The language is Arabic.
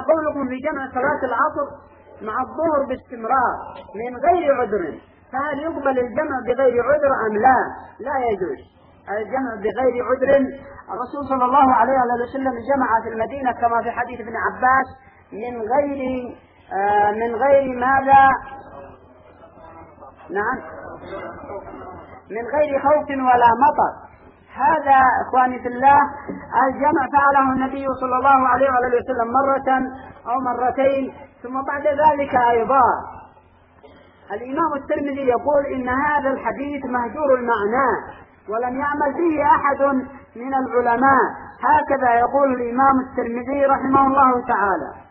قولكم في جمع صلاة العصر مع الظهر باستمرار من غير عذر، فهل يقبل الجمع بغير عذر أم لا؟ لا يجوز الجمع بغير عذر. الرسول صلى الله عليه وسلم جمع في المدينة كما في حديث ابن عباس من غير ماذا؟ نعم، من غير خوف ولا مطر. هذا إخواني في الله الجمع فعله النبي صلى الله عليه وسلم مرة أو مرتين، ثم بعد ذلك أيضا. الإمام الترمذي يقول إن هذا الحديث مهجور المعنى ولم يعمل به أحد من العلماء، هكذا يقول الإمام الترمذي رحمه الله تعالى.